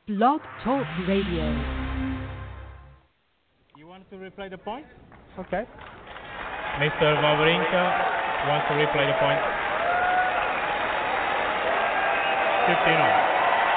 Blog Talk Radio. You want to replay the point? Okay. Mr. Wawrinka wants to replay the point. 15-all.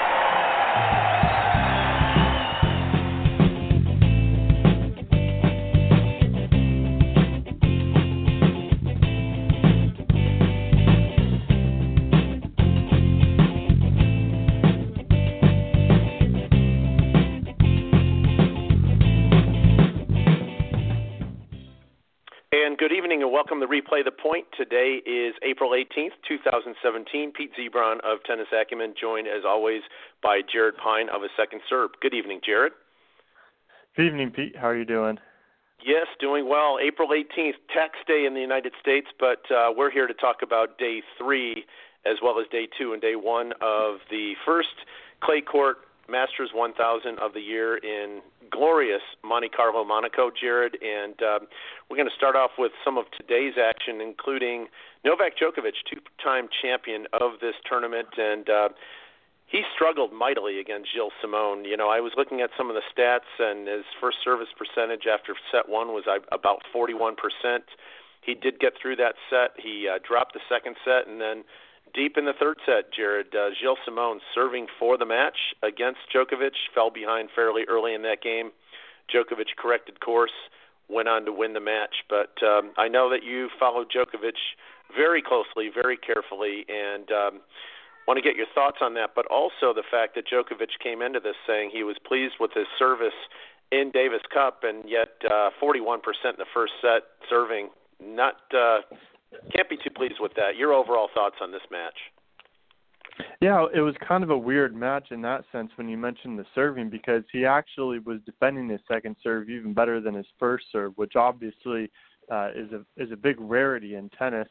Good evening and welcome to Replay the Point. Today is April 18th, 2017. Pete Zebron of Tennis Acumen, joined as always by Jared Pine of A Second Serve. Good evening, Jared. Good evening, Pete. How are you doing? Yes, doing well. April 18th, tax day in the United States, but we're here to talk about day 3 as well as day 2 and day 1 of the first clay court Masters 1000 of the year in glorious Monte Carlo, Monaco, Jared. And we're going to start off with some of today's action, including Novak Djokovic, two-time champion of this tournament. And he struggled mightily against Gilles Simon. You know, I was looking at some of the stats, and his first service percentage after set 1 was about 41%. He did get through that set. He dropped the second set, and then deep in the third set, Jared, Gilles Simon serving for the match against Djokovic, fell behind fairly early in that game. Djokovic corrected course, went on to win the match. But I know that you followed Djokovic very closely, very carefully, and want to get your thoughts on that, but also the fact that Djokovic came into this saying he was pleased with his service in Davis Cup, and yet 41% in the first set serving, not can't be too pleased with that. Your overall thoughts on this match? Yeah, it was kind of a weird match in that sense when you mentioned the serving, because he actually was defending his second serve even better than his first serve, which obviously is a big rarity in tennis.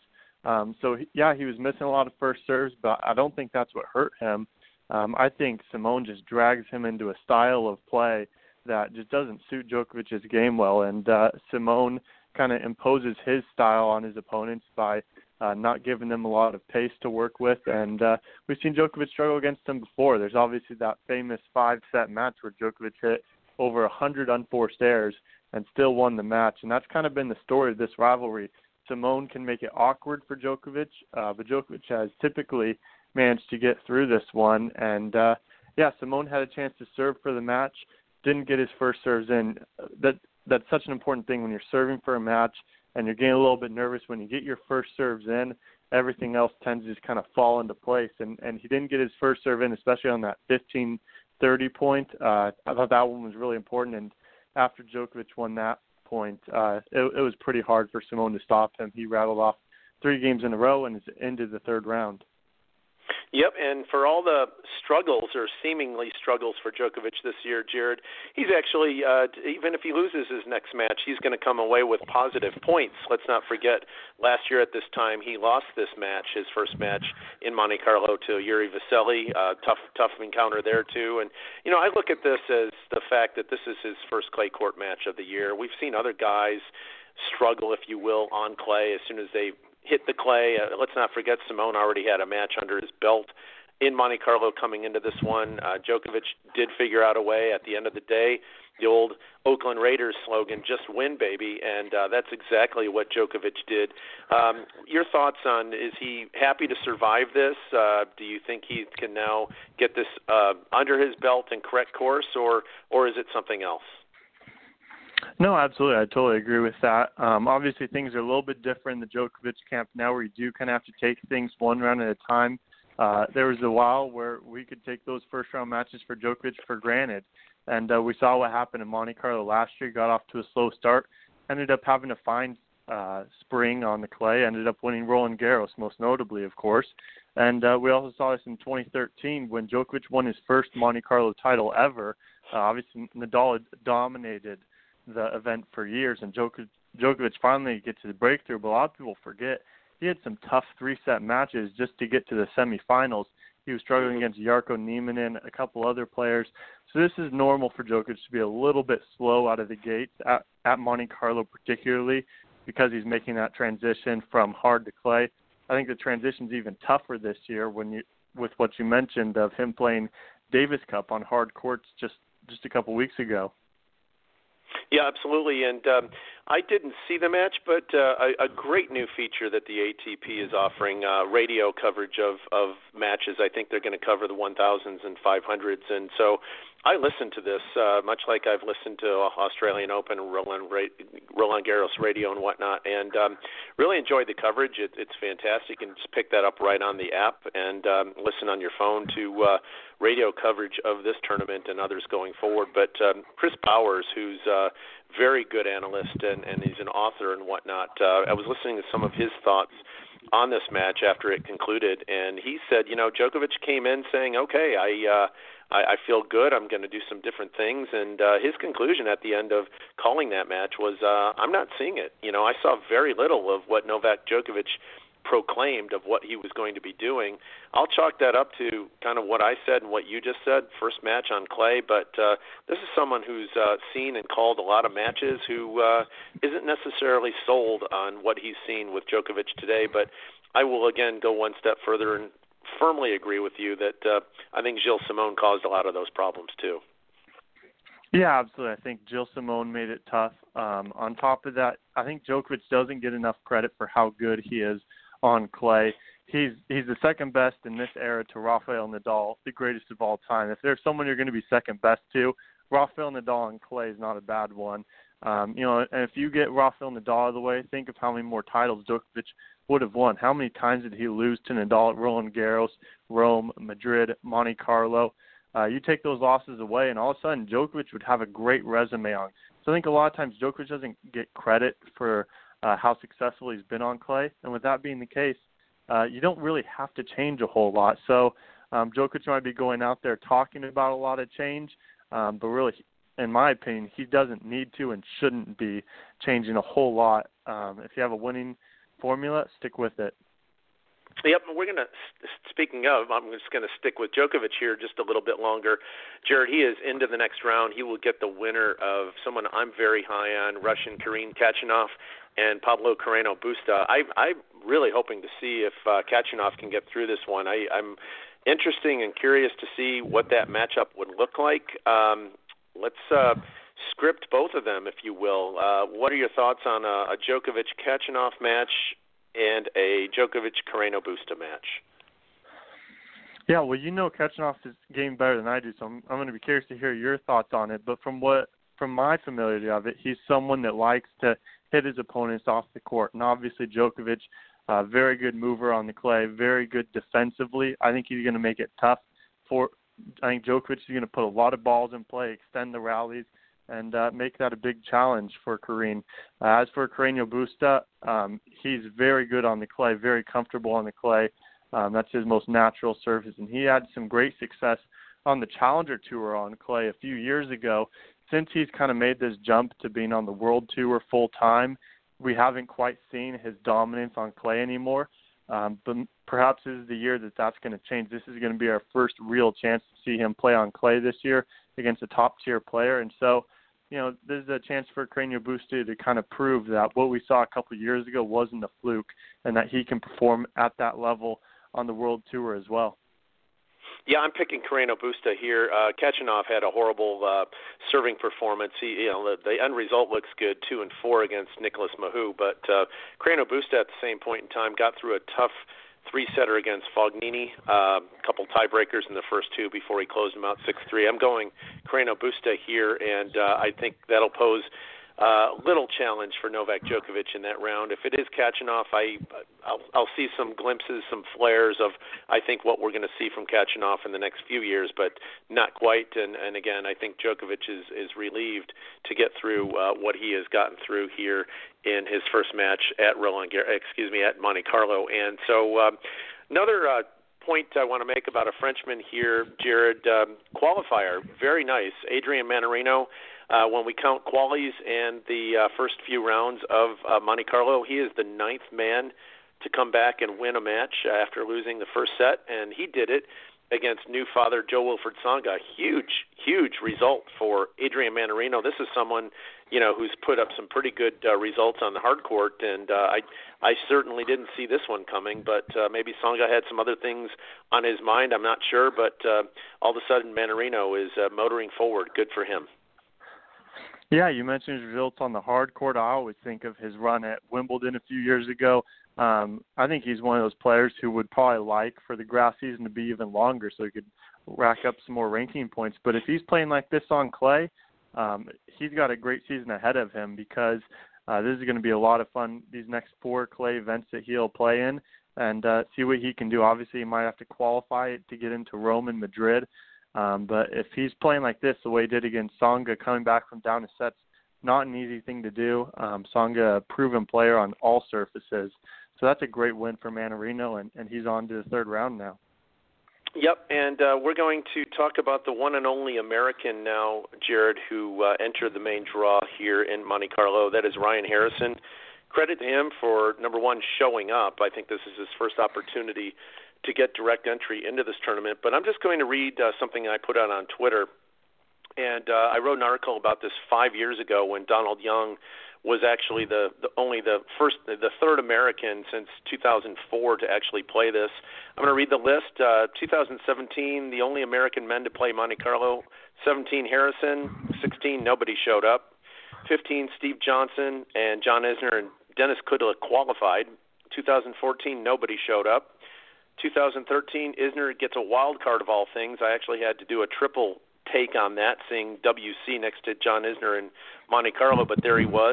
He was missing a lot of first serves, but I don't think that's what hurt him. I think Simone just drags him into a style of play that just doesn't suit Djokovic's game well, and Simone kind of imposes his style on his opponents by not giving them a lot of pace to work with. And we've seen Djokovic struggle against him before. There's obviously that famous 5-set match where Djokovic hit over 100 unforced errors and still won the match. And that's kind of been the story of this rivalry. Simone can make it awkward for Djokovic, but Djokovic has typically managed to get through this one. And, Simone had a chance to serve for the match, didn't get his first serves in. That's such an important thing when you're serving for a match and you're getting a little bit nervous. When you get your first serves in, everything else tends to just kind of fall into place. And he didn't get his first serve in, especially on that 15-30 point. I thought that one was really important. And after Djokovic won that point, it was pretty hard for Simone to stop him. He rattled off 3 games in a row and is into the third round. Yep, and for all the struggles or seemingly struggles for Djokovic this year, Jared, he's actually, even if he loses his next match, he's going to come away with positive points. Let's not forget, last year at this time, he lost this match, his first match in Monte Carlo, to Yuri Vesely. Tough encounter there, too. And, you know, I look at this as the fact that this is his first clay court match of the year. We've seen other guys struggle, if you will, on clay as soon as they hit the clay. Let's not forget Simone already had a match under his belt in Monte Carlo coming into this one. Djokovic did figure out a way at the end of the day. The old Oakland Raiders slogan, just win, baby, and that's exactly what Djokovic did. Your thoughts on, is he happy to survive this? Do you think he can now get this under his belt and correct course, or is it something else? No, absolutely. I totally agree with that. Obviously, things are a little bit different in the Djokovic camp now, where you do kind of have to take things one round at a time. There was a while where we could take those first-round matches for Djokovic for granted, and we saw what happened in Monte Carlo last year. Got off to a slow start, ended up having to find spring on the clay, ended up winning Roland Garros, most notably, of course. And we also saw this in 2013 when Djokovic won his first Monte Carlo title ever. Obviously, Nadal had dominated the event for years, and Djokovic finally gets his breakthrough, but a lot of people forget he had some tough 3-set matches just to get to the semifinals. He was struggling against Jarkko Nieminen, a couple other players. So this is normal for Djokovic to be a little bit slow out of the gates at Monte Carlo, particularly because he's making that transition from hard to clay. I think the transition's even tougher this year with what you mentioned of him playing Davis Cup on hard courts just a couple weeks ago. Yeah, absolutely. And I didn't see the match, but a great new feature that the ATP is offering, radio coverage of matches. I think they're going to cover the 1000s and 500s. And so I listened to this, much like I've listened to Australian Open, Roland Garros radio and whatnot, and really enjoyed the coverage. It's fantastic. You can just pick that up right on the app and listen on your phone to radio coverage of this tournament and others going forward. But Chris Bowers, who's a very good analyst and he's an author and whatnot, I was listening to some of his thoughts on this match after it concluded, and he said, Djokovic came in saying, okay, I feel good, I'm going to do some different things, and his conclusion at the end of calling that match was, I'm not seeing it. I saw very little of what Novak Djokovic proclaimed of what he was going to be doing. I'll chalk that up to kind of what I said and what you just said, first match on clay, but this is someone who's seen and called a lot of matches who isn't necessarily sold on what he's seen with Djokovic today, but I will again go one step further and firmly agree with you that I think Gilles Simon caused a lot of those problems too. Yeah, absolutely. I think Gilles Simon made it tough. On top of that, I think Djokovic doesn't get enough credit for how good he is on clay. He's the second best in this era to Rafael Nadal, the greatest of all time. If there's someone you're going to be second best to, Rafael Nadal on clay is not a bad one. And if you get Rafael Nadal out of the way, think of how many more titles Djokovic would have won. How many times did he lose to Nadal at Roland Garros, Rome, Madrid, Monte Carlo? You take those losses away, and all of a sudden Djokovic would have a great resume on. So I think a lot of times Djokovic doesn't get credit for how successful he's been on clay. And with that being the case, you don't really have to change a whole lot. So Djokovic might be going out there talking about a lot of change, but really, in my opinion, he doesn't need to and shouldn't be changing a whole lot. If you have a winning formula, stick with it. Yep, we're going to, speaking of, I'm just going to stick with Djokovic here just a little bit longer. Jared, he is into the next round. He will get the winner of someone I'm very high on, Russian Karen Khachanov and Pablo Carreno Busta. I'm really hoping to see if Khachanov can get through this one. I'm interested and curious to see what that matchup would look like. Let's script both of them, if you will. What are your thoughts on a Djokovic-Khachanov match and a Djokovic-Carreno Busta match? Yeah, well, Khachanov is game better than I do, so I'm going to be curious to hear your thoughts on it. But from my familiarity of it, he's someone that likes to hit his opponents off the court. And obviously Djokovic, very good mover on the clay, very good defensively. I think he's going to make it tough I think Djokovic is going to put a lot of balls in play, extend the rallies, and make that a big challenge for Karen. As for Carreno Busta, he's very good on the clay, very comfortable on the clay. That's his most natural surface, and he had some great success on the Challenger Tour on clay a few years ago. Since he's kind of made this jump to being on the World Tour full-time, we haven't quite seen his dominance on clay anymore. But perhaps this is the year that's going to change. This is going to be our first real chance to see him play on clay this year against a top-tier player. And so, this is a chance for Carreno Busta to kind of prove that what we saw a couple of years ago wasn't a fluke and that he can perform at that level on the World Tour as well. Yeah, I'm picking Carreno Busta here. Khachanov had a horrible serving performance. The end result looks good, 2-4 against Nicolas Mahut, but Carreno Busta at the same point in time got through a tough three-setter against Fognini, a couple tiebreakers in the first two before he closed him out 6-3. I'm going Carreno Busta here, and I think that'll pose little challenge for Novak Djokovic in that round. If it is Khachanov, I'll see some glimpses, some flares of, I think, what we're going to see from Khachanov in the next few years, but not quite. And again, I think Djokovic is relieved to get through what he has gotten through here in his first match at at Monte Carlo. And so another point I want to make about a Frenchman here, Jared, qualifier, very nice. Adrian Mannarino. When we count qualies and the first few rounds of Monte Carlo, he is the 9th man to come back and win a match after losing the first set, and he did it against new father Jo-Wilfried Tsonga. Huge result for Adrian Mannarino. This is someone, who's put up some pretty good results on the hard court, and I certainly didn't see this one coming, but maybe Tsonga had some other things on his mind. I'm not sure, but all of a sudden Mannarino is motoring forward. Good for him. Yeah, you mentioned his results on the hard court. I always think of his run at Wimbledon a few years ago. I think he's one of those players who would probably like for the grass season to be even longer so he could rack up some more ranking points. But if he's playing like this on clay, he's got a great season ahead of him because this is going to be a lot of fun, these next 4 clay events that he'll play in, and see what he can do. Obviously, he might have to qualify to get into Rome and Madrid. But if he's playing like this, the way he did against Tsonga, coming back from down to sets, not an easy thing to do. Tsonga, a proven player on all surfaces. So that's a great win for Mannarino, and he's on to the third round now. Yep, and we're going to talk about the one and only American now, Jared, who entered the main draw here in Monte Carlo. That is Ryan Harrison. Credit to him for, number one, showing up. I think this is his first opportunity to get direct entry into this tournament. But I'm just going to read something I put out on Twitter. And I wrote an article about this 5 years ago when Donald Young was actually the third American since 2004 to actually play this. I'm going to read the list. 2017, the only American men to play Monte Carlo. 17, Harrison. 16, nobody showed up. 15, Steve Johnson and John Isner and Dennis Kudla qualified. 2014, nobody showed up. 2013, Isner gets a wild card of all things. I actually had to do a triple take on that, seeing WC next to John Isner in Monte Carlo, but there he was.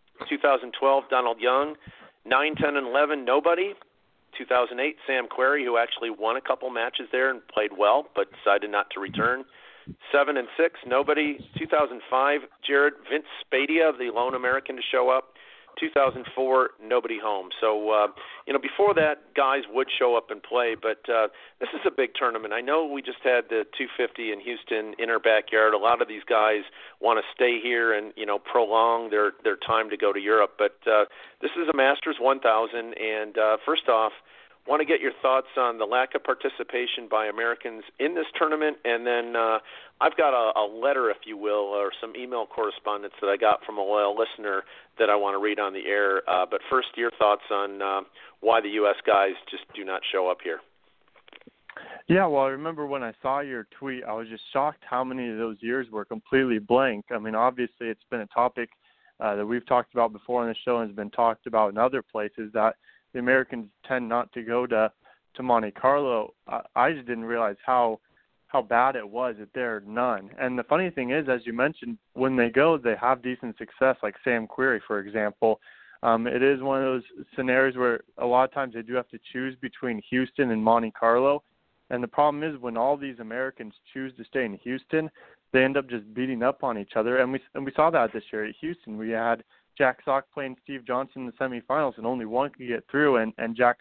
2012, Donald Young. 9, 10, and 11, nobody. 2008, Sam Querrey, who actually won a couple matches there and played well, but decided not to return. 7 and 6, nobody. 2005, Jared, Vince Spadia, the lone American to show up. 2004, nobody home. So, before that, guys would show up and play, but this is a big tournament. I know we just had the 250 in Houston in our backyard. A lot of these guys want to stay here and, prolong their time to go to Europe, but this is a Masters 1000, and first off, want to get your thoughts on the lack of participation by Americans in this tournament, and then I've got a letter, if you will, or some email correspondence that I got from a loyal listener that I want to read on the air. But first, your thoughts on why the U.S. guys just do not show up here. Yeah, well, I remember when I saw your tweet, I was just shocked how many of those years were completely blank. I mean, obviously it's been a topic that we've talked about before on the show and has been talked about in other places that the Americans tend not to go to Monte Carlo. I just didn't realize how bad it was that there are none. And the funny thing is, as you mentioned, when they go, they have decent success, like Sam Querrey, for example. It is one of those scenarios where a lot of times they do have to choose between Houston and Monte Carlo. And the problem is when all these Americans choose to stay in Houston, they end up just beating up on each other. And we saw that this year at Houston. We had Jack Sock playing Steve Johnson in the semifinals, and only one could get through. And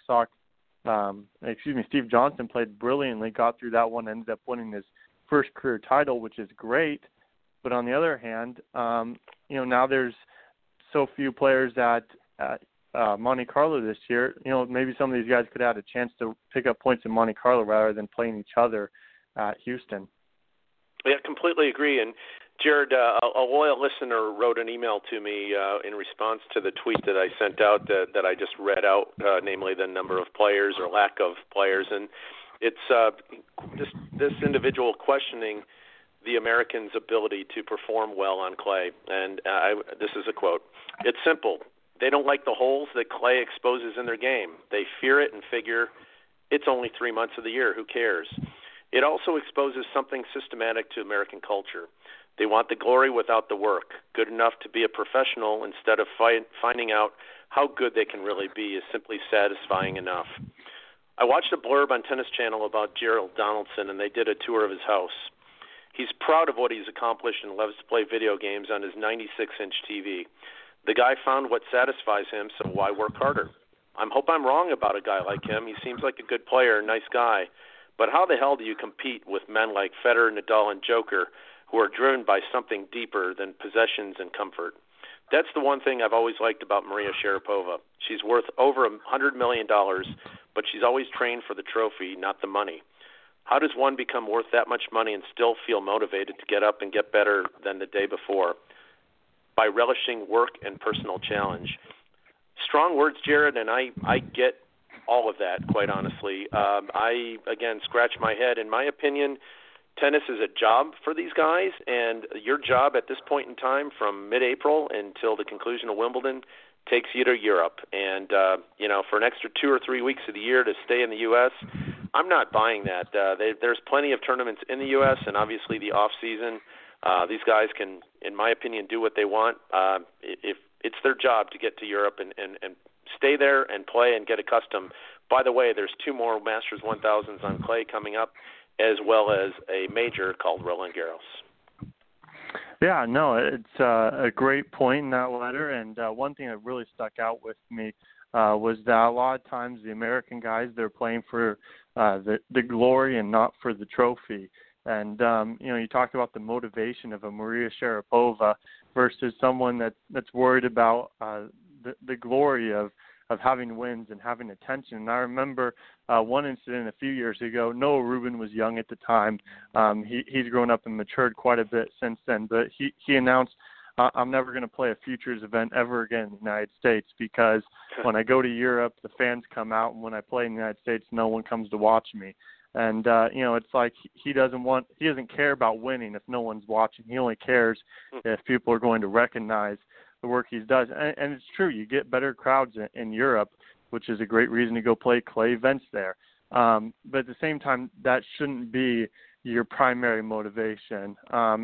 Steve Johnson played brilliantly, got through that one, ended up winning his first career title, which is great. But on the other hand, now there's so few players at Monte Carlo this year. Maybe some of these guys could have had a chance to pick up points in Monte Carlo rather than playing each other at Houston. Yeah, completely agree. And Jared, a loyal listener wrote an email to me in response to the tweet that I sent out that I just read out, namely the number of players or lack of players. And it's this individual questioning the Americans' ability to perform well on clay. And this is a quote. It's simple. They don't like the holes that clay exposes in their game. They fear it and figure it's only 3 months of the year. Who cares? It also exposes something systematic to American culture. They want the glory without the work. Good enough to be a professional instead of finding out how good they can really be is simply satisfying enough. I watched a blurb on Tennis Channel about Gerald Donaldson, and they did a tour of his house. He's proud of what he's accomplished and loves to play video games on his 96-inch TV. The guy found what satisfies him, so why work harder? I hope I'm wrong about a guy like him. He seems like a good player, nice guy. But how the hell do you compete with men like Federer, Nadal, and Joker who are driven by something deeper than possessions and comfort? That's the one thing I've always liked about Maria Sharapova. She's worth over $100 million, but she's always trained for the trophy, not the money. How does one become worth that much money and still feel motivated to get up and get better than the day before? By relishing work and personal challenge. Strong words, Jared, and I get all of that, quite honestly. I, again, scratch my head. In my opinion, tennis is a job for these guys, and your job at this point in time from mid-April until the conclusion of Wimbledon takes you to Europe. And, for an extra 2 or 3 weeks of the year to stay in the U.S., I'm not buying that. There's plenty of tournaments in the U.S. and obviously the off-season. These guys can, in my opinion, do what they want. If it's their job to get to Europe and stay there and play and get accustomed. By the way, there's 2 more Masters 1000s on clay coming up, as well as a major called Roland Garros. Yeah, no, it's a great point in that letter, and one thing that really stuck out with me was that a lot of times the American guys, they're playing for the glory and not for the trophy. And, you talk about the motivation of a Maria Sharapova versus someone that's worried about the glory of having wins and having attention. And I remember one incident a few years ago. Noah Rubin was young at the time. He's grown up and matured quite a bit since then. But he announced, I'm never going to play a futures event ever again in the United States because when I go to Europe, the fans come out, and when I play in the United States, no one comes to watch me. And, it's like he doesn't care about winning if no one's watching. He only cares if people are going to recognize the work he does. And it's true, you get better crowds in Europe, which is a great reason to go play clay events there. But at the same time, that shouldn't be your primary motivation.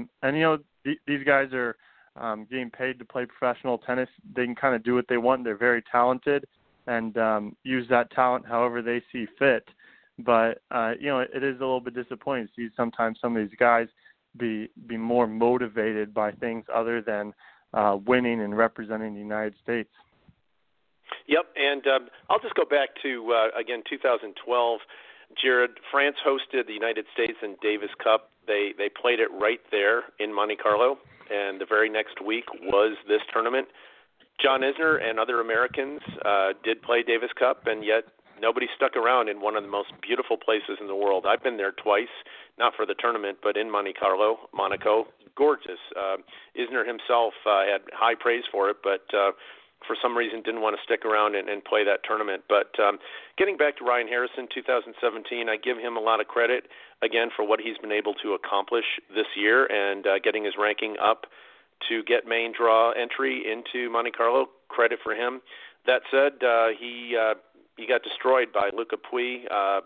These guys are getting paid to play professional tennis. They can kind of do what they want. They're very talented and use that talent however they see fit. But, it is a little bit disappointing to see sometimes some of these guys be more motivated by things other than winning and representing the United States. Yep, and I'll just go back to, 2012. Jared, France hosted the United States in Davis Cup. They played it right there in Monte Carlo, and the very next week was this tournament. John Isner and other Americans did play Davis Cup, and yet nobody stuck around in one of the most beautiful places in the world. I've been there twice, not for the tournament, but in Monte Carlo, Monaco. Gorgeous. Isner himself had high praise for it, but for some reason didn't want to stick around and play that tournament. But getting back to Ryan Harrison, 2017, I give him a lot of credit, again, for what he's been able to accomplish this year and getting his ranking up to get main draw entry into Monte Carlo. Credit for him. That said, he got destroyed by Luca Pouille.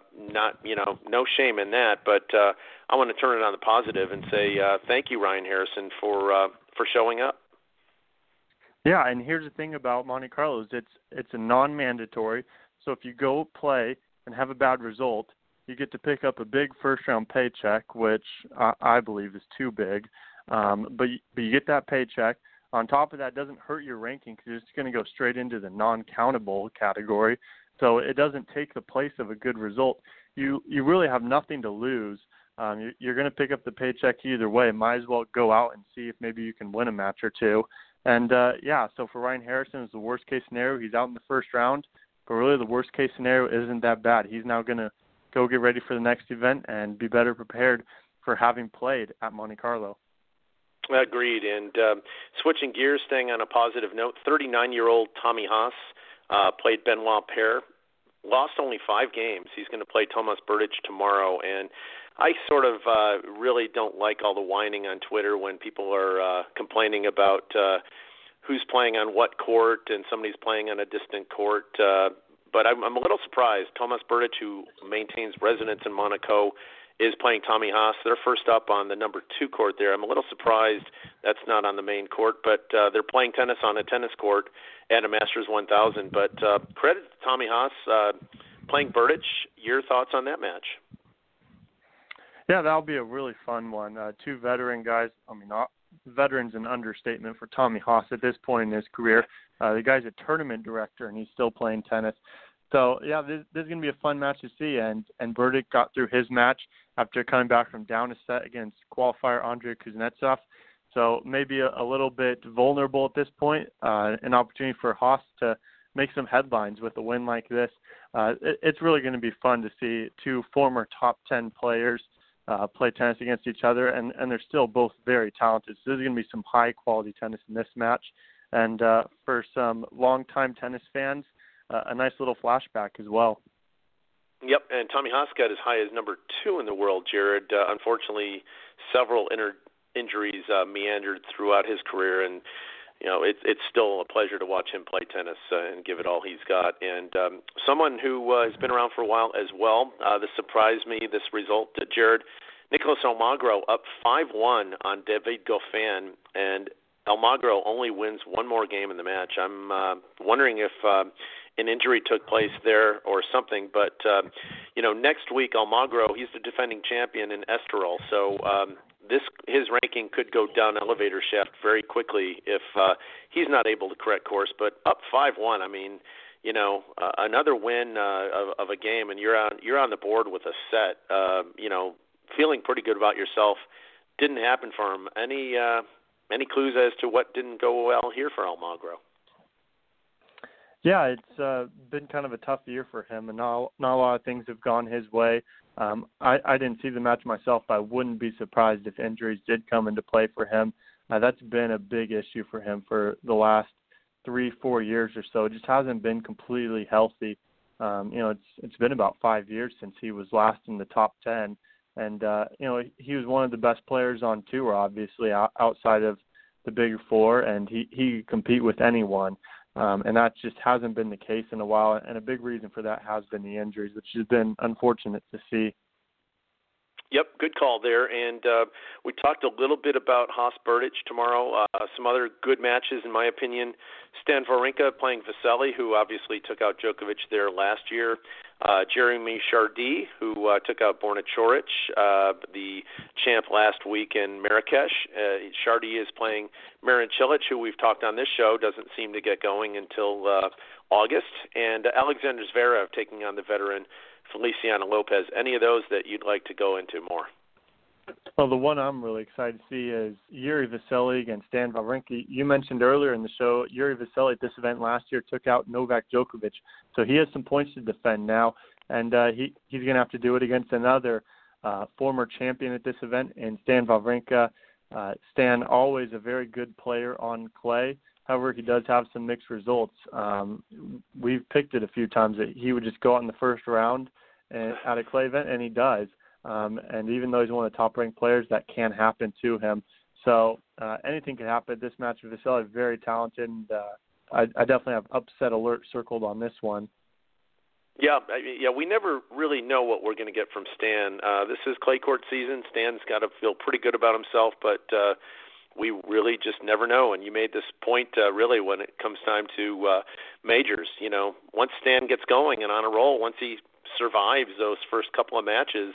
No shame in that, but I want to turn it on the positive and say thank you, Ryan Harrison, for showing up. Yeah, and here's the thing about Monte Carlo is it's a non-mandatory. So if you go play and have a bad result, you get to pick up a big first-round paycheck, which I believe is too big. But you get that paycheck. On top of that, it doesn't hurt your ranking because it's going to go straight into the non-countable category. So it doesn't take the place of a good result. You really have nothing to lose. You're going to pick up the paycheck either way. Might as well go out and see if maybe you can win a match or two. And, so for Ryan Harrison, it's the worst-case scenario. He's out in the first round. But really the worst-case scenario isn't that bad. He's now going to go get ready for the next event and be better prepared for having played at Monte Carlo. Agreed. And switching gears, staying on a positive note, 39-year-old Tommy Haas played Benoit Paire, lost only 5 games. He's going to play Tomas Berdych tomorrow. And I sort of really don't like all the whining on Twitter when people are complaining about who's playing on what court and somebody's playing on a distant court. But I'm a little surprised. Tomas Berdych, who maintains residence in Monaco, is playing Tommy Haas. They're first up on the number 2 court there. I'm a little surprised that's not on the main court, but they're playing tennis on a tennis court at a Masters 1000. But credit to Tommy Haas playing Berdych. Your thoughts on that match? Yeah, that'll be a really fun one. 2 veteran guys. Veteran's an understatement for Tommy Haas at this point in his career. The guy's a tournament director, and he's still playing tennis. So, yeah, this is going to be a fun match to see. And Berdych got through his match after coming back from down a set against qualifier Andrei Kuznetsov. So maybe a little bit vulnerable at this point, an opportunity for Haas to make some headlines with a win like this. It's really going to be fun to see two former top 10 players play tennis against each other, and they're still both very talented. So there's going to be some high-quality tennis in this match. And for some longtime tennis fans, a nice little flashback as well. Yep, and Tommy Haas got as high as number 2 in the world, Jared. Unfortunately, several injuries meandered throughout his career, and it's still a pleasure to watch him play tennis and give it all he's got. And someone who has been around for a while as well, this surprised me, this result, Jared. Nicolas Almagro up 5-1 on David Goffin, and Almagro only wins one more game in the match. I'm wondering if an injury took place there or something, but next week Almagro, he's the defending champion in Estoril, so his ranking could go down elevator shaft very quickly if he's not able to correct course. But up 5-1, I mean, another win of a game, and you're on the board with a set. Feeling pretty good about yourself. Didn't happen for him. Any clues as to what didn't go well here for Almagro? Yeah, it's been kind of a tough year for him, and not a lot of things have gone his way. I didn't see the match myself, but I wouldn't be surprised if injuries did come into play for him. That's been a big issue for him for the last 3-4 years or so. It just hasn't been completely healthy. It's been about 5 years since he was last in the top 10. And, he was one of the best players on tour, obviously, outside of the Big Four, and he could compete with anyone. And that just hasn't been the case in a while. And a big reason for that has been the injuries, which has been unfortunate to see. Yep, good call there. And we talked a little bit about Haas Berdych tomorrow. Some other good matches, in my opinion. Stan Wawrinka playing Vesely, who obviously took out Djokovic there last year. Jeremy Chardy, who took out Borna Coric, the champ last week in Marrakesh. Chardy is playing Marin Cilic, who we've talked on this show, doesn't seem to get going until August. And Alexander Zverev taking on the veteran Feliciano Lopez. Any of those that you'd like to go into more? Well, the one I'm really excited to see is Yuri Vesely against Stan Wawrinka. You mentioned earlier in the show, Yuri Vesely at this event last year took out Novak Djokovic, so he has some points to defend now, and he's going to have to do it against another former champion at this event, and Stan Wawrinka. Stan, always a very good player on clay. However, he does have some mixed results. We've picked it a few times that he would just go out in the first round at a clay event, and he does. And even though he's one of the top-ranked players, that can happen to him. So anything can happen. This match with Vesely is very talented, and I definitely have upset alert circled on this one. Yeah, we never really know what we're going to get from Stan. This is clay court season. Stan's got to feel pretty good about himself, but we really just never know. And you made this point really when it comes time to majors. Once Stan gets going and on a roll, once he survives those first couple of matches,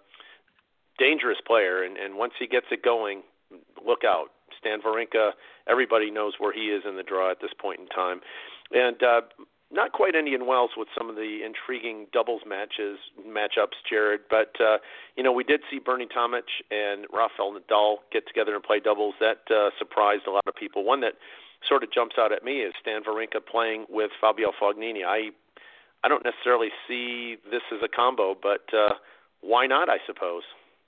dangerous player. And once he gets it going, look out. Stan Wawrinka, everybody knows where he is in the draw at this point in time. And not quite Indian Wells with some of the intriguing doubles matchups, Jared. But, we did see Bernie Tomic and Rafael Nadal get together and play doubles. That surprised a lot of people. One that sort of jumps out at me is Stan Wawrinka playing with Fabio Fognini. I don't necessarily see this as a combo, but why not, I suppose?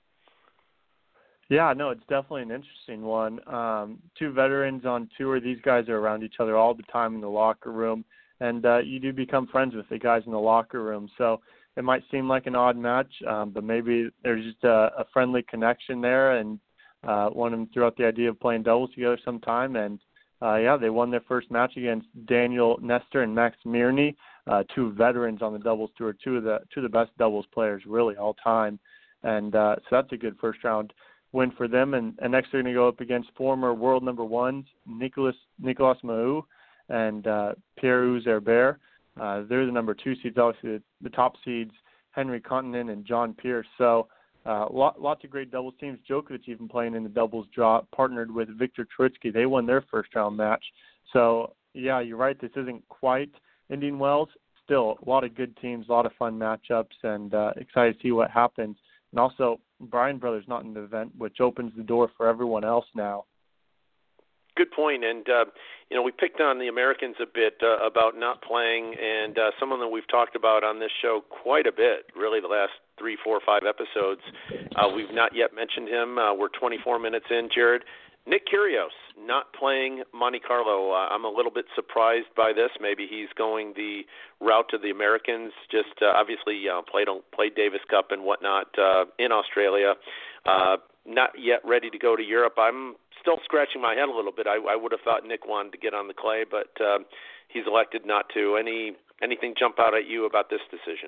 Yeah, no, it's definitely an interesting one. Two veterans on tour. These guys are around each other all the time in the locker room, and you do become friends with the guys in the locker room. So it might seem like an odd match, but maybe there's just a friendly connection there, and one of them threw out the idea of playing doubles together sometime. And, they won their first match against Daniel Nestor and Max Mirny, two veterans on the doubles tour, two of the best doubles players really all time. And so that's a good first-round win for them. And next they're going to go up against former world number ones, Nicolas Mahut and Pierre-Hugues Herbert. They're the number 2 seeds, obviously the top seeds, Henry Continent and John Pierce. So lots of great doubles teams. Djokovic even playing in the doubles draw, partnered with Victor Troicki. They won their first-round match. So, yeah, you're right. This isn't quite Indian Wells. Still, a lot of good teams, a lot of fun matchups, and excited to see what happens. And also, Bryan Brothers not in the event, which opens the door for everyone else now. Good point. And, we picked on the Americans a bit about not playing, and someone that we've talked about on this show quite a bit, really the last 3, 4, 5 episodes. We've not yet mentioned him. We're 24 minutes in, Jared. Nick Kyrgios not playing Monte Carlo. I'm a little bit surprised by this. Maybe he's going the route of the Americans. Just obviously played Davis Cup and whatnot in Australia. Not yet ready to go to Europe. I'm still scratching my head a little bit. I would have thought Nick wanted to get on the clay, but he's elected not to. Anything jump out at you about this decision?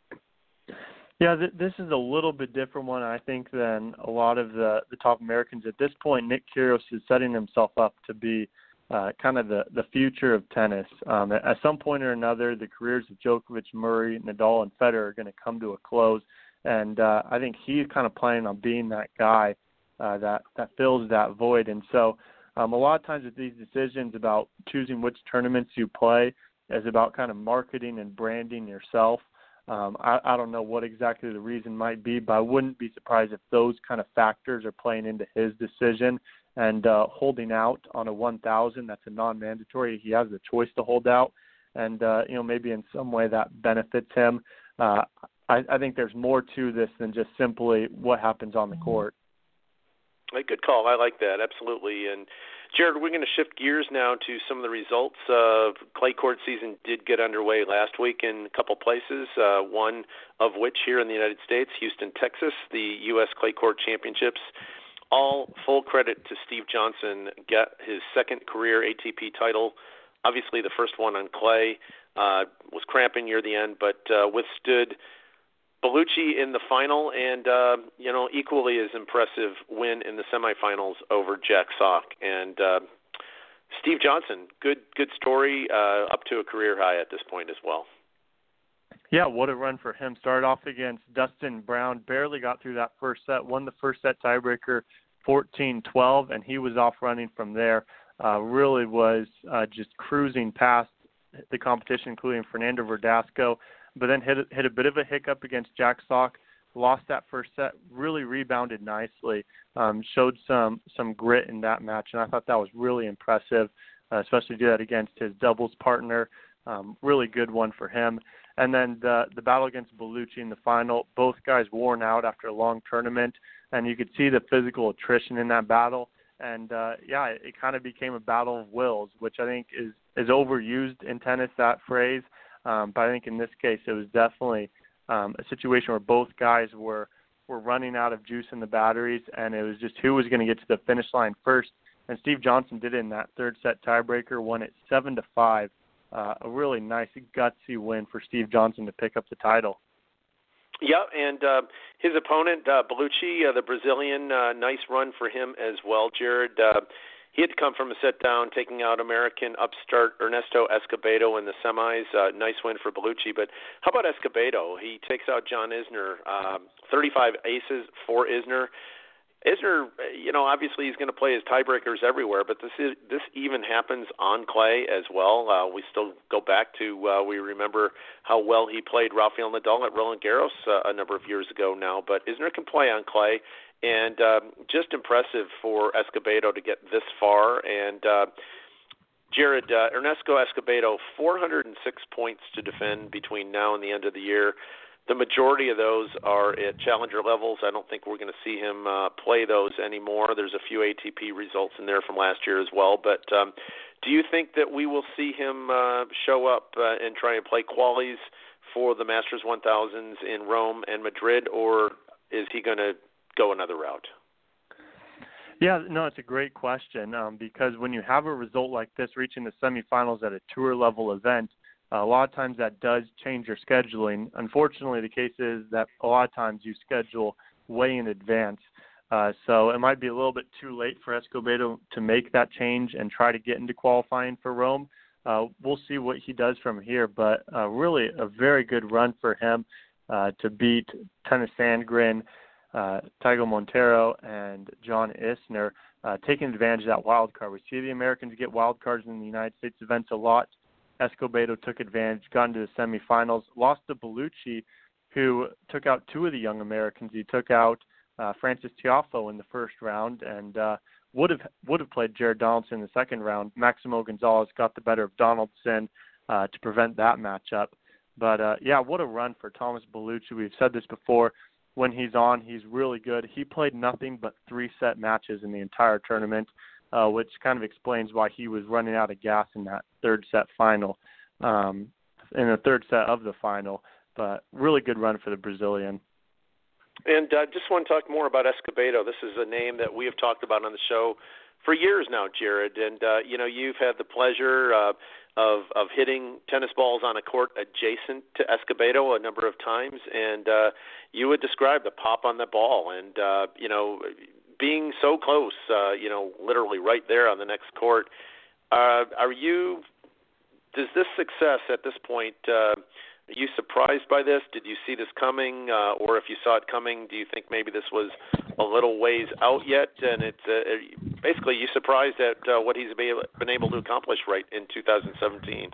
Yeah, this is a little bit different one, I think, than a lot of the top Americans. At this point, Nick Kyrgios is setting himself up to be kind of the future of tennis. At some point or another, the careers of Djokovic, Murray, Nadal, and Federer are going to come to a close, and I think he's kind of planning on being that guy that fills that void. And so a lot of times with these decisions about choosing which tournaments you play is about kind of marketing and branding yourself. I don't know what exactly the reason might be, but I wouldn't be surprised if those kind of factors are playing into his decision. And holding out on a 1,000, that's a non-mandatory. He has the choice to hold out, and maybe in some way that benefits him. I think there's more to this than just simply what happens on the court. A good call. I like that, absolutely. And Jared, we're going to shift gears now to some of the results. Clay court season did get underway last week in a couple places, one of which here in the United States, Houston, Texas, the U.S. Clay Court Championships. All full credit to Steve Johnson, get his second career ATP title. Obviously the first one on clay, was cramping near the end, but withstood Bellucci in the final, and equally as impressive win in the semifinals over Jack Sock. And Steve Johnson, good story, up to a career high at this point as well. Yeah, what a run for him. Started off against Dustin Brown, barely got through that first set, won the first set tiebreaker 14-12, and he was off running from there. Really was just cruising past the competition, including Fernando Verdasco, but then hit a bit of a hiccup against Jack Sock, lost that first set, really rebounded nicely, showed some grit in that match, and I thought that was really impressive, especially do that against his doubles partner. Really good one for him. And then the battle against Bellucci in the final, both guys worn out after a long tournament, and you could see the physical attrition in that battle. And, it kind of became a battle of wills, which I think is overused in tennis, that phrase. But I think in this case it was definitely a situation where both guys were running out of juice in the batteries, and it was just who was going to get to the finish line first. And Steve Johnson did it in that third set tiebreaker, won it 7-5. A really nice, gutsy win for Steve Johnson to pick up the title. Yeah, and his opponent, Bellucci, the Brazilian, nice run for him as well, Jared. He had to come from a set down, taking out American upstart Ernesto Escobedo in the semis. Nice win for Bellucci. But how about Escobedo? He takes out John Isner, 35 aces for Isner. Isner, obviously he's going to play his tiebreakers everywhere, but this even happens on clay as well. We still go back to, we remember how well he played Rafael Nadal at Roland Garros a number of years ago now, but Isner can play on clay, and just impressive for Escobedo to get this far. And Jared, Ernesto Escobedo, 406 points to defend between now and the end of the year. The majority of those are at challenger levels. I don't think we're going to see him play those anymore. There's a few ATP results in there from last year as well. But do you think that we will see him show up and try and play qualies for the Masters 1000s in Rome and Madrid, or is he going to go another route? Yeah, no, it's a great question because when you have a result like this, reaching the semifinals at a tour-level event, a lot of times that does change your scheduling. Unfortunately, the case is that a lot of times you schedule way in advance. So it might be a little bit too late for Escobedo to make that change and try to get into qualifying for Rome. We'll see what he does from here, but really a very good run for him to beat Tennys Sandgren, Tiago Monteiro, and John Isner, taking advantage of that wild card. We see the Americans get wild cards in the United States events a lot. Escobedo took advantage, got into the semifinals, lost to Bellucci, who took out two of the young Americans. He took out Francis Tiafoe in the first round and would have played Jared Donaldson in the second round. Maximo Gonzalez got the better of Donaldson to prevent that matchup. But, what a run for Thomas Bellucci. We've said this before. When he's on, he's really good. He played nothing but 3-set matches in the entire tournament, which kind of explains why he was running out of gas in that third set final, in the third set of the final. But really good run for the Brazilian. And just want to talk more about Escobedo. This is a name that we have talked about on the show for years now, Jared. And, you've had the pleasure of hitting tennis balls on a court adjacent to Escobedo a number of times. And you would describe the pop on the ball and, being so close, literally right there on the next court. Does this success at this point, are you surprised by this? Did you see this coming? Or if you saw it coming, do you think maybe this was a little ways out yet? And it's basically you surprised at what he's been able to accomplish right in 2017.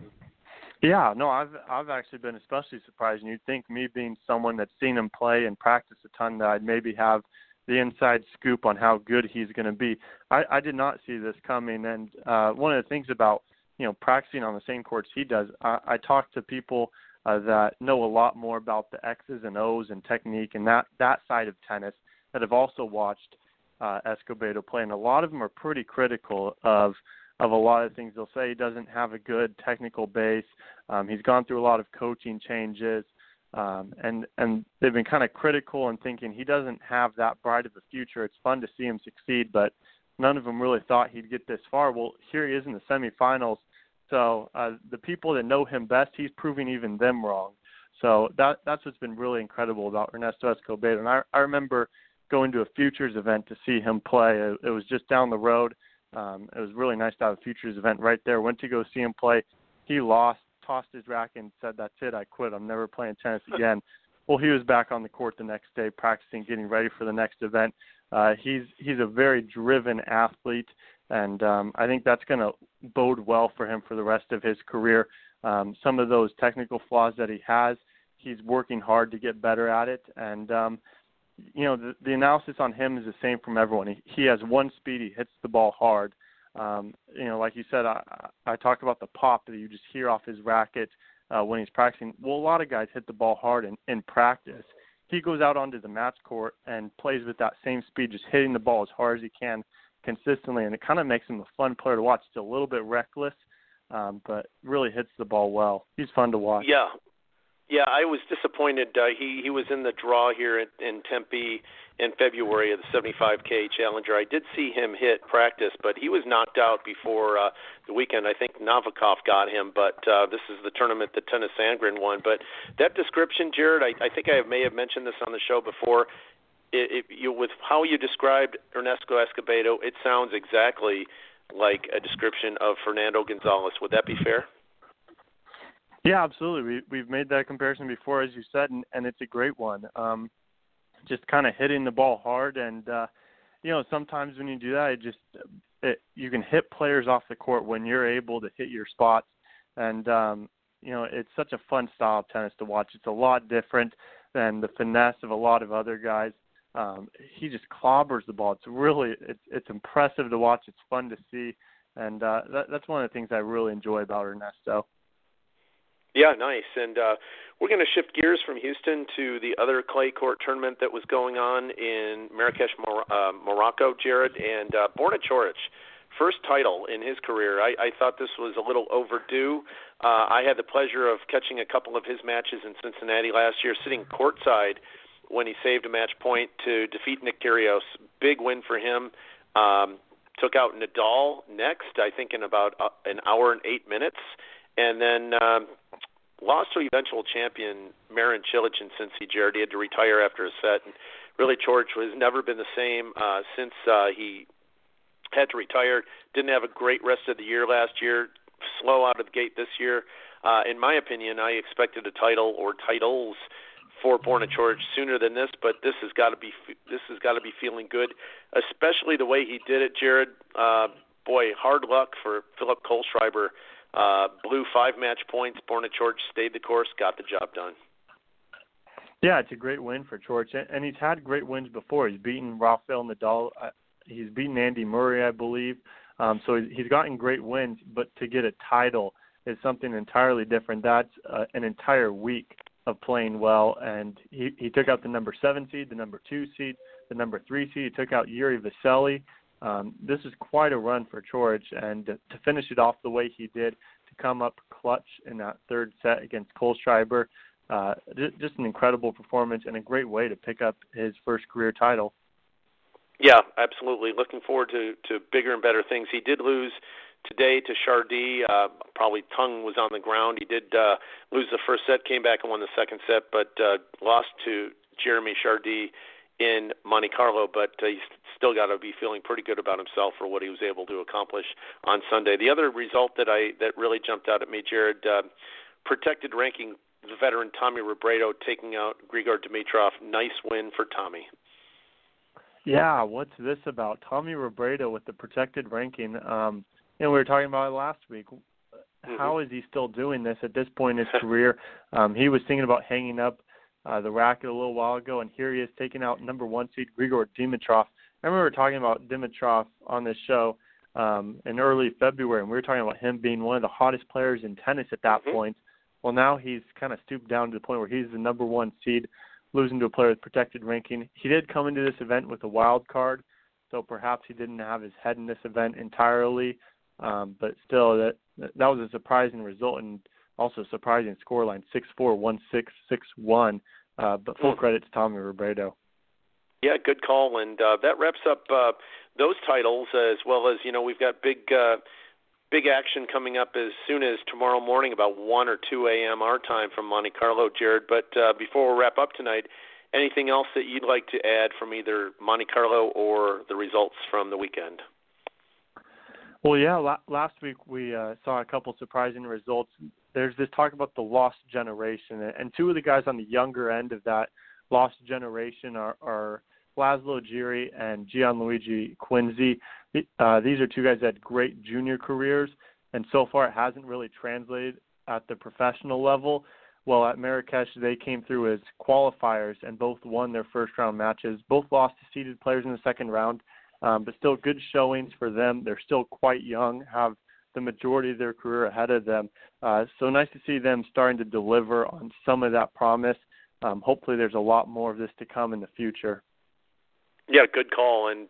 Yeah, no, I've actually been especially surprised. And you'd think me being someone that's seen him play and practice a ton that I'd maybe have the inside scoop on how good he's going to be. I did not see this coming. And one of the things about practicing on the same courts he does, I talk to people that know a lot more about the X's and O's and technique and that side of tennis that have also watched Escobedo play, and a lot of them are pretty critical of a lot of things. They'll say he doesn't have a good technical base. He's gone through a lot of coaching changes, and they've been kind of critical and thinking he doesn't have that bright of a future. It's fun to see him succeed, but none of them really thought he'd get this far. Well, here he is in the semifinals. So the people that know him best, he's proving even them wrong. So that's what's been really incredible about Ernesto Escobedo. And I remember going to a Futures event to see him play. It was just down the road. It was really nice to have a Futures event right there. Went to go see him play. He lost, tossed his racket, and said, "That's it, I quit. I'm never playing tennis again." Well, he was back on the court the next day practicing, getting ready for the next event. He's a very driven athlete, and I think that's going to bode well for him for the rest of his career. Some of those technical flaws that he has, he's working hard to get better at it. And, the analysis on him is the same from everyone. He has one speed. He hits the ball hard. Like you said, I talked about the pop that you just hear off his racket when he's practicing. Well, a lot of guys hit the ball hard in practice. He goes out onto the match court and plays with that same speed, just hitting the ball as hard as he can consistently, and it kind of makes him a fun player to watch. Still a little bit reckless, but really hits the ball well. He's fun to watch. Yeah, I was disappointed. He was in the draw here in Tempe in February of the 75K Challenger. I did see him hit practice, but he was knocked out before the weekend. I think Novikov got him, but this is the tournament that Tennis Sandgren won. But that description, Jared, I think I may have mentioned this on the show before. With how you described Ernesto Escobedo, it sounds exactly like a description of Fernando Gonzalez. Would that be fair? Yeah, absolutely. We've made that comparison before, as you said, and it's a great one. Just kind of hitting the ball hard, and sometimes when you do that, you can hit players off the court when you're able to hit your spots, and it's such a fun style of tennis to watch. It's a lot different than the finesse of a lot of other guys. He just clobbers the ball. It's impressive to watch. It's fun to see, and that's one of the things I really enjoy about Ernesto. Yeah, nice. And we're going to shift gears from Houston to the other clay court tournament that was going on in Marrakesh, Morocco, Jared, and Borna Coric, first title in his career. I thought this was a little overdue. I had the pleasure of catching a couple of his matches in Cincinnati last year, sitting courtside when he saved a match point to defeat Nick Kyrgios. Big win for him. Took out Nadal next, I think in about an hour and 8 minutes, and then lost to eventual champion Marin Cilic in Cincy. Jared, he had to retire after a set, and really Coric has never been the same since he had to retire. Didn't have a great rest of the year last year. Slow out of the gate this year. In my opinion, I expected a title or titles for Borna Coric sooner than this, but this has got to be feeling good, especially the way he did it, Jared. Hard luck for Philip Kohlschreiber. Blew 5 match points. Borna Coric stayed the course, got the job done. Yeah, it's a great win for Coric, and he's had great wins before. He's beaten Rafael Nadal. He's beaten Andy Murray, I believe. So he's gotten great wins, but to get a title is something entirely different. That's an entire week of playing well, and he took out the number 7 seed, the number 2 seed, the number 3 seed. He took out Yuri Vesely. This is quite a run for Coric, and to finish it off the way he did, to come up clutch in that third set against Kohlschreiber, just an incredible performance and a great way to pick up his first career title. Yeah, absolutely. Looking forward to bigger and better things. He did lose today to Chardy. Probably tongue was on the ground. He did lose the first set, came back and won the second set, but lost to Jeremy Chardy in Monte Carlo, but he's still got to be feeling pretty good about himself for what he was able to accomplish on Sunday. The other result that really jumped out at me, Jared, protected ranking, the veteran Tommy Robredo taking out Grigor Dimitrov. Nice win for Tommy. Yeah, what's this about? Tommy Robredo with the protected ranking. We were talking about it last week. How is he still doing this at this point in his career? He was thinking about hanging up the racket a little while ago, and here he is taking out number 1 seed Grigor Dimitrov. I remember talking about Dimitrov on this show in early February, and we were talking about him being one of the hottest players in tennis at that point. Well, now he's kind of stooped down to the point where he's the number 1 seed, losing to a player with protected ranking. He did come into this event with a wild card, so perhaps he didn't have his head in this event entirely. But still, that was a surprising result and also a surprising scoreline, 6-4, 1-6, 6-1. But full credit to Tommy Robredo. Yeah, good call. And that wraps up those titles, as well as, we've got big action coming up as soon as tomorrow morning, about 1 or 2 a.m. our time from Monte Carlo, Jared. But before we wrap up tonight, anything else that you'd like to add from either Monte Carlo or the results from the weekend? Well, yeah, last week we saw a couple surprising results. There's this talk about the lost generation, and two of the guys on the younger end of that lost generation are Laszlo Giri and Gianluigi Quinzi. These are two guys that had great junior careers, and so far it hasn't really translated at the professional level. Well, at Marrakesh, they came through as qualifiers and both won their first-round matches. Both lost to seeded players in the second round, but still good showings for them. They're still quite young, have the majority of their career ahead of them. So nice to see them starting to deliver on some of that promise. Hopefully there's a lot more of this to come in the future. Yeah, good call. And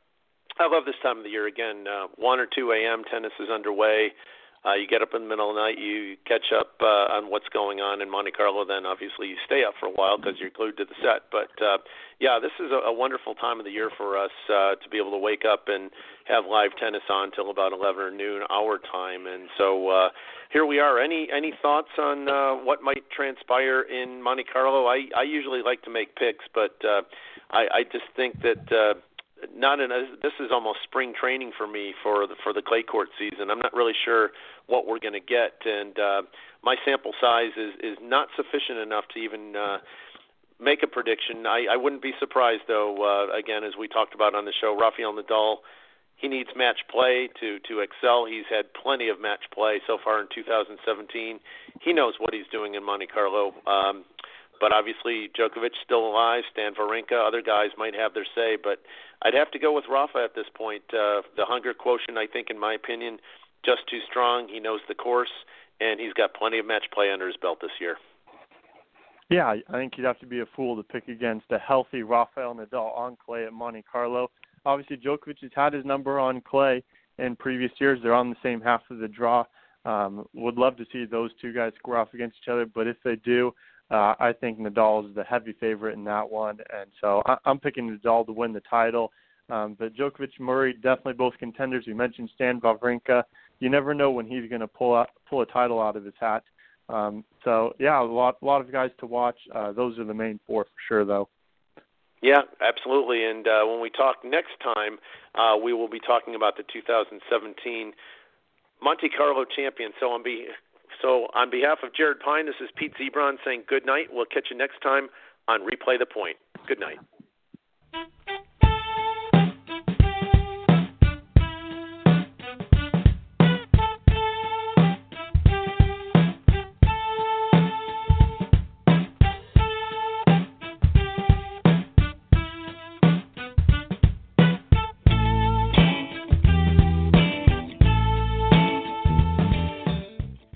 I love this time of the year. Again, 1 or 2 a.m., tennis is underway. You get up in the middle of the night, you catch up on what's going on in Monte Carlo, then obviously you stay up for a while because you're glued to the set. But, yeah, this is a wonderful time of the year for us to be able to wake up and have live tennis on till about 11 or noon our time. And so here we are. Any thoughts on what might transpire in Monte Carlo? I usually like to make picks, but I just think that this is almost spring training for me for the clay court season. I'm not really sure what we're going to get, and my sample size is not sufficient enough to even make a prediction. I wouldn't be surprised, though, again, as we talked about on the show, Rafael Nadal, he needs match play to excel. He's had plenty of match play so far in 2017. He knows what he's doing in Monte Carlo. But obviously Djokovic still alive, Stan Wawrinka, other guys might have their say, but I'd have to go with Rafa at this point. The hunger quotient, I think, in my opinion, just too strong. He knows the course, and he's got plenty of match play under his belt this year. Yeah, I think you'd have to be a fool to pick against a healthy Rafael Nadal on clay at Monte Carlo. Obviously, Djokovic has had his number on clay in previous years. They're on the same half of the draw. Would love to see those two guys square off against each other, but if they do, I think Nadal is the heavy favorite in that one, and so I'm picking Nadal to win the title. But Djokovic, Murray, definitely both contenders. We mentioned Stan Wawrinka. You never know when he's going to pull a title out of his hat. So yeah, a lot of guys to watch. Those are the main four for sure, though. Yeah, absolutely. And when we talk next time, we will be talking about the 2017 Monte Carlo champion. So on behalf of Jared Pine, this is Pete Zebron saying good night. We'll catch you next time on Replay the Point. Good night.